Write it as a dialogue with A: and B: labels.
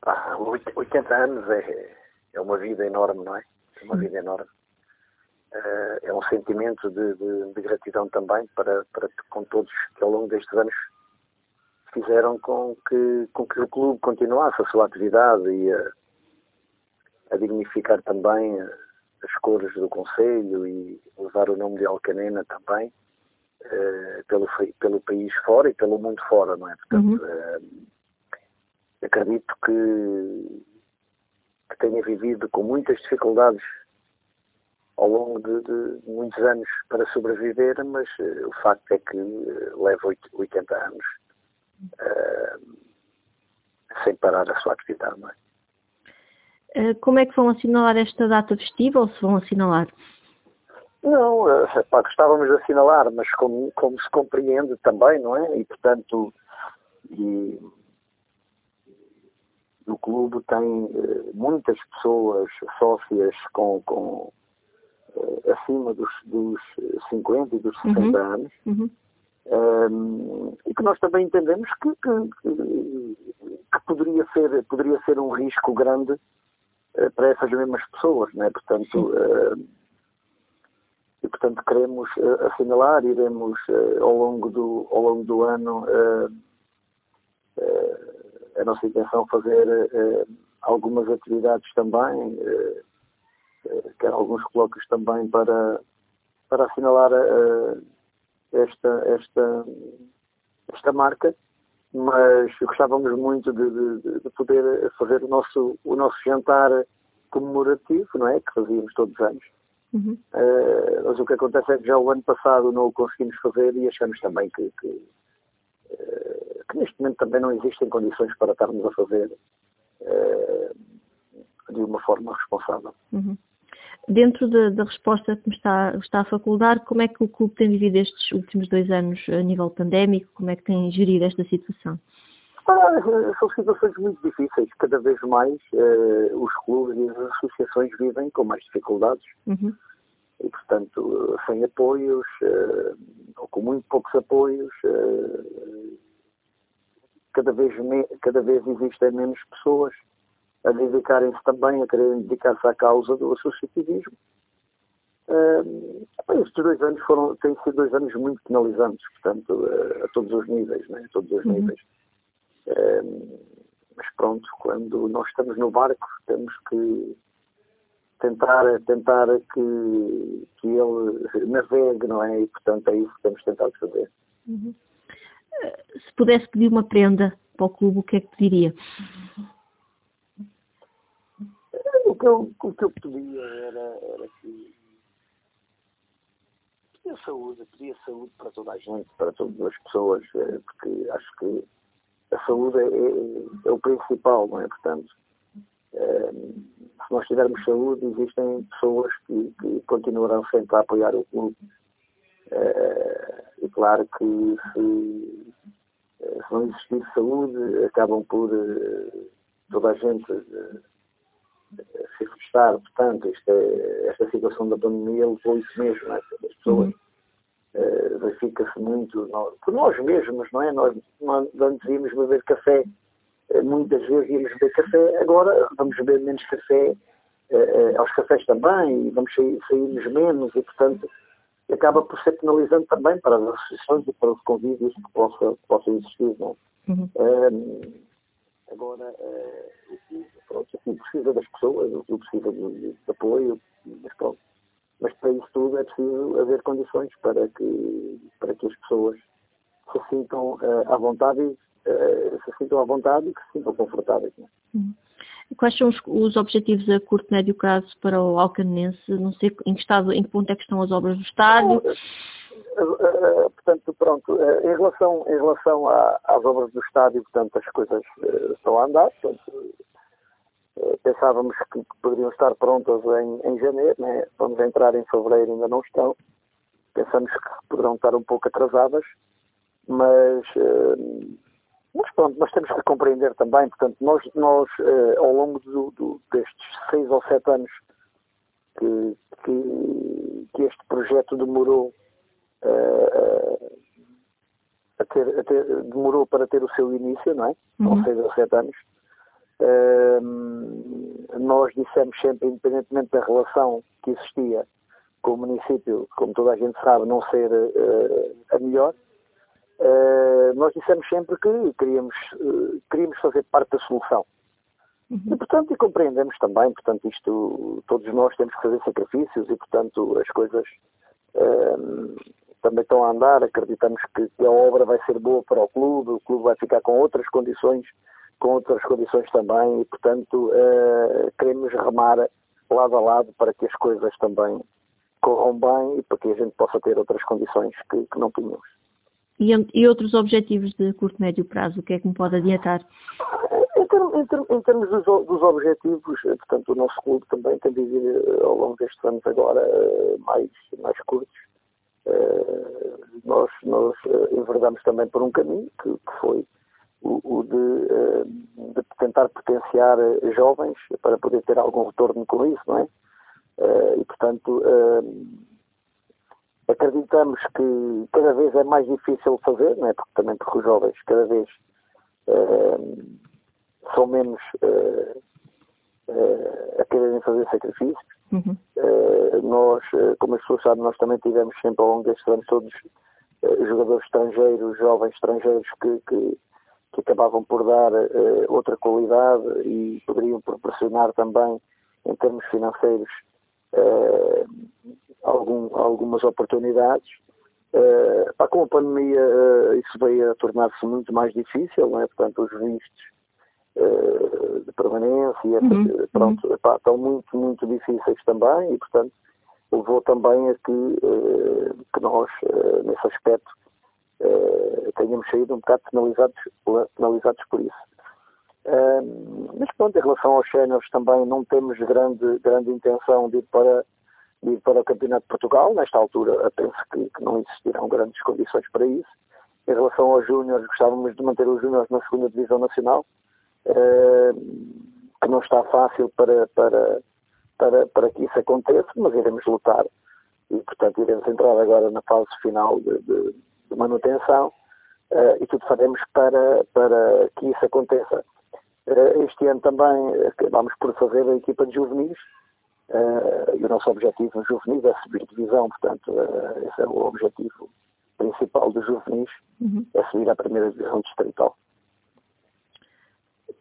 A: 80 anos é uma vida enorme, não é? É uma vida enorme. É um sentimento de gratidão também com todos que ao longo destes anos fizeram com que o clube continuasse a sua atividade e a dignificar também as cores do concelho e usar o nome de Alcanena também pelo país fora e pelo mundo fora, não é? Portanto, acredito que tenha vivido com muitas dificuldades ao longo de muitos anos para sobreviver, mas o facto é que leva 80 anos sem parar a sua atividade, não é?
B: Como é que vão assinalar esta data festiva, ou se vão assinalar?
A: Não, gostávamos de assinalar, mas como se compreende também, não é? E, portanto, o clube tem muitas pessoas sócias com acima dos 50 e dos 60 anos, e que nós também entendemos que poderia ser um risco grande para essas mesmas pessoas, não é? Portanto, queremos assinalar, iremos ao longo do ano a nossa intenção fazer algumas atividades também, quer alguns colóquios também para assinalar esta marca, mas gostávamos muito de poder fazer o nosso jantar comemorativo, não é? Que fazíamos todos os anos. Mas o que acontece é que já o ano passado não o conseguimos fazer e achamos também que neste momento também não existem condições para estarmos a fazer de uma forma responsável.
B: Dentro da resposta que me está a facultar, como é que o clube tem vivido estes últimos 2 anos a nível pandémico? Como é que tem gerido esta situação?
A: São situações muito difíceis. Cada vez mais os clubes e as associações vivem com mais dificuldades. E, portanto, sem apoios, ou com muito poucos apoios, cada vez existem menos pessoas a dedicarem-se também, a quererem dedicar-se à causa do associativismo. Estes 2 anos têm sido 2 anos muito penalizantes, portanto, a todos os níveis, né? A todos os níveis. Mas pronto, quando nós estamos no barco, temos que tentar que ele navegue, não é? E, portanto, é isso que temos tentado fazer.
B: Se pudesse pedir uma prenda para o clube, o que é que pediria?
A: O que eu pedia era que pedia saúde para toda a gente, para todas as pessoas, porque acho que a saúde é o principal, não é? Portanto, se nós tivermos saúde, existem pessoas que continuarão sempre a apoiar o clube. E claro que se não existir saúde, acabam por toda a gente se afastar. Portanto, esta situação da pandemia levou isso mesmo, não é? As pessoas verifica-se muito por nós mesmos, não é? Nós antes íamos beber café, muitas vezes íamos beber café, agora vamos beber menos café, aos cafés também, e vamos sairmos menos, e portanto acaba por ser penalizante também para as associações e para os convívios que possam existir, não é? Agora, o clube precisa das pessoas, o clube precisa de apoio, mas pronto. Mas para isso tudo é preciso haver condições para que as pessoas se sintam à vontade e que se sintam confortáveis. Não é?
B: Quais são os objetivos a curto e médio prazo para o Alcanenense? Não sei em que ponto é que estão as obras do estádio.
A: Portanto, pronto, em relação às obras do estádio, portanto, as coisas estão a andar. Portanto, pensávamos que poderiam estar prontas em janeiro, né? Vamos entrar em fevereiro, ainda não estão. Pensamos que poderão estar um pouco atrasadas, mas pronto, mas temos que compreender também, portanto, nós ao longo destes 6 ou 7 anos que este projeto demorou demorou para ter o seu início, não é? São 6 ou 7 anos. Nós dissemos sempre, independentemente da relação que existia com o município, como toda a gente sabe, não ser a melhor, nós dissemos sempre que queríamos fazer parte da solução. E, portanto, e compreendemos também, portanto, todos nós temos que fazer sacrifícios e, portanto, as coisas também estão a andar, acreditamos que a obra vai ser boa para o clube vai ficar com outras condições também e, portanto, queremos remar lado a lado para que as coisas também corram bem e para que a gente possa ter outras condições que não tínhamos.
B: E outros objetivos de curto e médio prazo, o que é que me pode adiantar?
A: Em termos dos objetivos, portanto, o nosso clube também tem vivido ao longo destes anos agora mais curtos. Nós enverdamos também por um caminho que foi o de tentar potenciar jovens para poder ter algum retorno com isso, não é? E, portanto, acreditamos que cada vez é mais difícil fazer, não é? Porque os jovens cada vez são menos a quererem fazer sacrifícios. Nós, como as pessoas sabem, nós também tivemos sempre ao longo destes anos todos jogadores estrangeiros, jovens estrangeiros que acabavam por dar outra qualidade e poderiam proporcionar também, em termos financeiros, algumas oportunidades. Com a pandemia isso veio a tornar-se muito mais difícil, não é? Portanto, os vistos de permanência, estão muito, muito difíceis também e, portanto, levou também a que nós, nesse aspecto, tenhamos saído um bocado penalizados por isso. Mas pronto, em relação aos séniores também não temos grande intenção de ir para o Campeonato de Portugal. Nesta altura penso que não existirão grandes condições para isso. Em relação aos júniores, gostávamos de manter os júniores na segunda Divisão Nacional, que não está fácil para que isso aconteça, mas iremos lutar e, portanto, iremos entrar agora na fase final de manutenção e tudo faremos para que isso aconteça. Este ano também acabamos por fazer a equipa de juvenis e o nosso objetivo no juvenis é subir divisão, portanto, esse é o objetivo principal dos juvenis, é subir à primeira divisão distrital.